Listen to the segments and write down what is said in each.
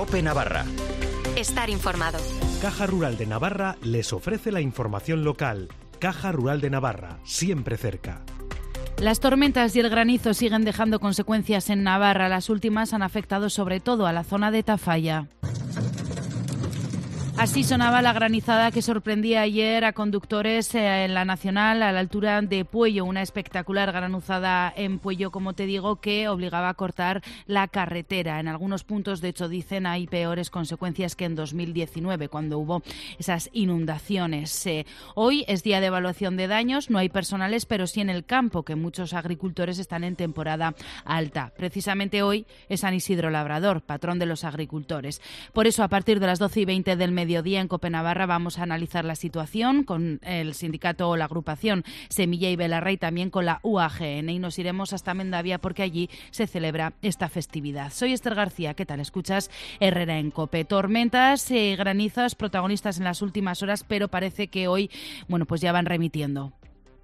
COPE Navarra. Estar informado. Caja Rural de Navarra les ofrece la información local. Caja Rural de Navarra, siempre cerca. Las tormentas y el granizo siguen dejando consecuencias en Navarra. Las últimas han afectado sobre todo a la zona de Tafalla. Así sonaba la granizada que sorprendía ayer a conductores en la Nacional a la altura de Puello. Una espectacular granizada en Puello, como te digo, que obligaba a cortar la carretera. En algunos puntos, de hecho, dicen hay peores consecuencias que en 2019, cuando hubo esas inundaciones. Hoy es día de evaluación de daños. No hay personales, pero sí en el campo, que muchos agricultores están en temporada alta. Precisamente hoy es San Isidro Labrador, patrón de los agricultores. Por eso, a partir de las 12:20 del mediodía en COPE Navarra vamos a analizar la situación con el sindicato o la agrupación Semilla y Belarra y también con la UAGN, y nos iremos hasta Mendavia porque allí se celebra esta festividad. Soy Esther García, ¿qué tal? Escuchas Herrera en COPE. Tormentas y granizos protagonistas en las últimas horas, pero parece que hoy, pues ya van remitiendo.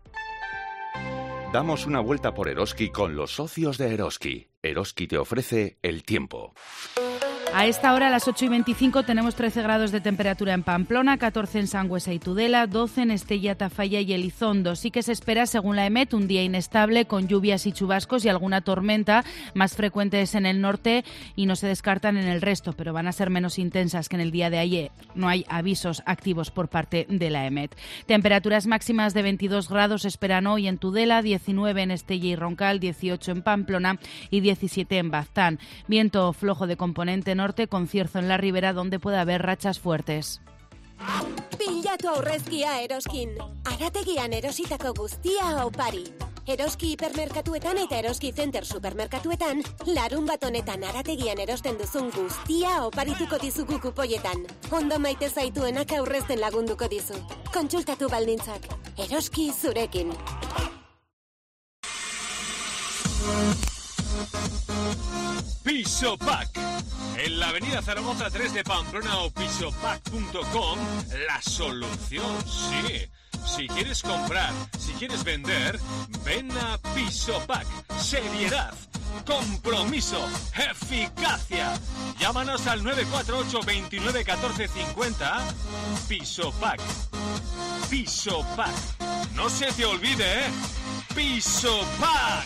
Damos una vuelta por Eroski con los socios de Eroski. Eroski te ofrece el tiempo. A esta hora, a las 8:25, tenemos 13 grados de temperatura en Pamplona, 14 en Sangüesa y Tudela, 12 en Estella, Tafalla y Elizondo. Sí que se espera, según la EMET, un día inestable con lluvias y chubascos y alguna tormenta, más frecuentes en el norte y no se descartan en el resto, pero van a ser menos intensas que en el día de ayer. No hay avisos activos por parte de la EMET. Temperaturas máximas de 22 grados esperan hoy en Tudela, 19 en Estella y Roncal, 18 en Pamplona y 17 en Baztán. Viento flojo de componente norte con cierzo en la ribera donde puede haber rachas fuertes. Pilatu aurrezkia Eroskin. Arategian erositako guztia opari. Eroski hipermerkatuetan eta Eroski Center supermerkatuetan larun bat honetan arategian erosten duzun guztia oparituko dizugu kupoietan. Ondo maite zaituenak aurrezten lagunduko dizu. Kontsultatu baldintzak. Eroski zurekin. Pisopack. En la avenida Zaragoza 3 de Pamplona o pisopack.com, la solución, sí. Si quieres comprar, si quieres vender, ven a Pisopack. Seriedad, compromiso, eficacia. Llámanos al 948 29 14 50. Pisopack. Pisopack. No se te olvide, ¿eh? Pisopack.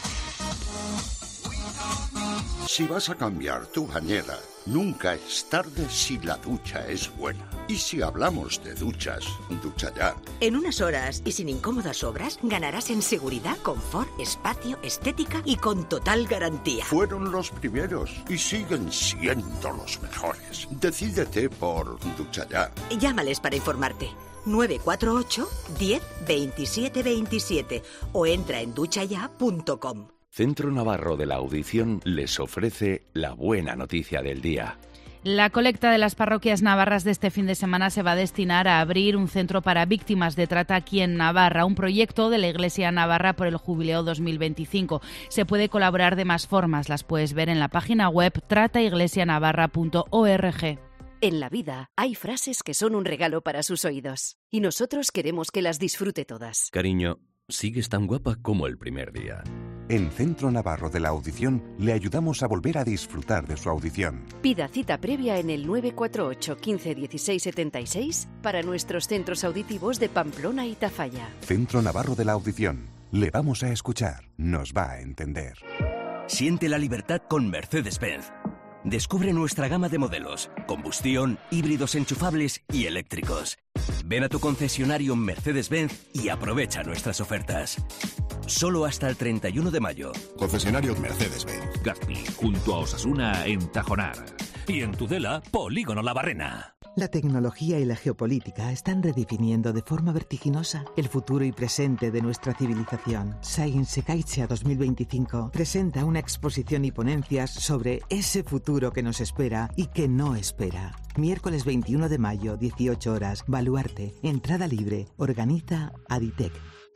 Si vas a cambiar tu bañera, nunca es tarde si la ducha es buena. Y si hablamos de duchas, Ducha Ya. En unas horas y sin incómodas obras, ganarás en seguridad, confort, espacio, estética y con total garantía. Fueron los primeros y siguen siendo los mejores. Decídete por Ducha Ya. Llámales para informarte. 948 10 27 27 o entra en duchaya.com. Centro Navarro de la Audición les ofrece la buena noticia del día. La colecta de las parroquias navarras de este fin de semana se va a destinar a abrir un centro para víctimas de trata aquí en Navarra, un proyecto de la Iglesia Navarra por el Jubileo 2025. Se puede colaborar de más formas, las puedes ver en la página web trataiglesianavarra.org. En la vida hay frases que son un regalo para sus oídos y nosotros queremos que las disfrute todas. Cariño, sigues tan guapa como el primer día. En Centro Navarro de la Audición le ayudamos a volver a disfrutar de su audición. Pida cita previa en el 948 15 16 76 para nuestros centros auditivos de Pamplona y Tafalla. Centro Navarro de la Audición. Le vamos a escuchar. Nos va a entender. Siente la libertad con Mercedes-Benz. Descubre nuestra gama de modelos, combustión, híbridos enchufables y eléctricos. Ven a tu concesionario Mercedes-Benz y aprovecha nuestras ofertas. Solo hasta el 31 de mayo. Concesionario Mercedes-Benz. Gazpi, junto a Osasuna en Tajonar. Y en Tudela, Polígono La Barrena. La tecnología y la geopolítica están redefiniendo de forma vertiginosa el futuro y presente de nuestra civilización. Science Caixa 2025 presenta una exposición y ponencias sobre ese futuro que nos espera y que no espera. Miércoles 21 de mayo, 18 horas, Baluarte, entrada libre, organiza Aditec.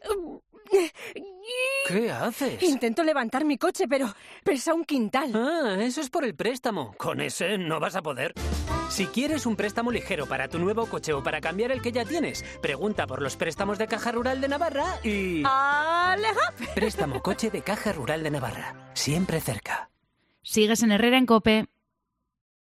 ¿Qué haces? Intento levantar mi coche, pero pesa un quintal. Ah, eso es por el préstamo. Con ese no vas a poder. Si quieres un préstamo ligero para tu nuevo coche o para cambiar el que ya tienes, pregunta por los préstamos de Caja Rural de Navarra y... ¡Aleja! Préstamo coche de Caja Rural de Navarra. Siempre cerca. Sigues en Herrera en COPE.